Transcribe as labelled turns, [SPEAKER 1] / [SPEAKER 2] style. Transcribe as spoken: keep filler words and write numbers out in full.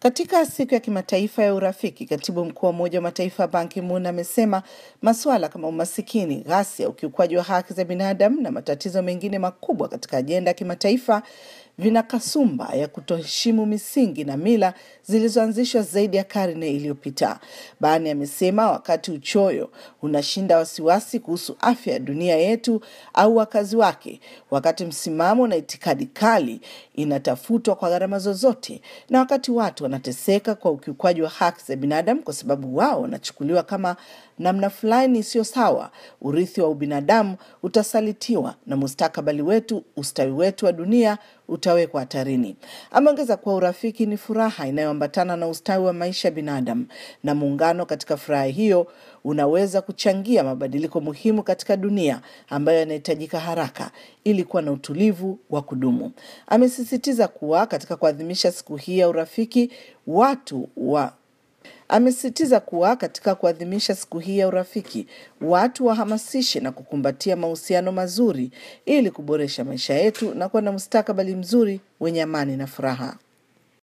[SPEAKER 1] Katika siku ya kimataifa ya urafiki, katibu mkuu wa Umoja wa Mataifa Ban Ki-moon amesema masuala kama umasikini, ghasia, ukiukwaji wa haki za binadamu na matatizo mengine makubwa katika ajenda ya kimataifa vina kasumba ya kutoheshimu misingi na mila zilizoanzishwa zaidi ya karne iliyopita. Ban amesema wakati uchoyo unashinda wasiwasi kuhusu afya ya dunia yetu au wakazi wake, wakati msimamo na itikadi kali inatafutwa kwa gharama zozote, na wakati watu wanateseka kwa ukiukwaji wa haki za binadamu kwa sababu wao wanachukuliwa kama namna fulani isiyo sawa, urithi wa ubinadamu utasalitiwa na mustakabali wetu, ustawi wetu wa dunia utawekwa hatarini. Ameongeza kuwa urafiki ni furaha inayoambatana na ustawi wa maisha ya binadamu, na muungano katika furaha hiyo unaweza kuchangia mabadiliko muhimu katika dunia ambayo yanahitajika haraka ili kuwa na utulivu wa kudumu. Amesisitiza kuwa katika kuadhimisha siku hii ya urafiki, watu wa Amesisitiza kuwa katika kuadhimisha siku hii ya urafiki, watu wahamasishe na kukumbatia mahusiano mazuri ili kuboresha maisha yetu na kuwa na mustakabali mzuri wenye amani na furaha.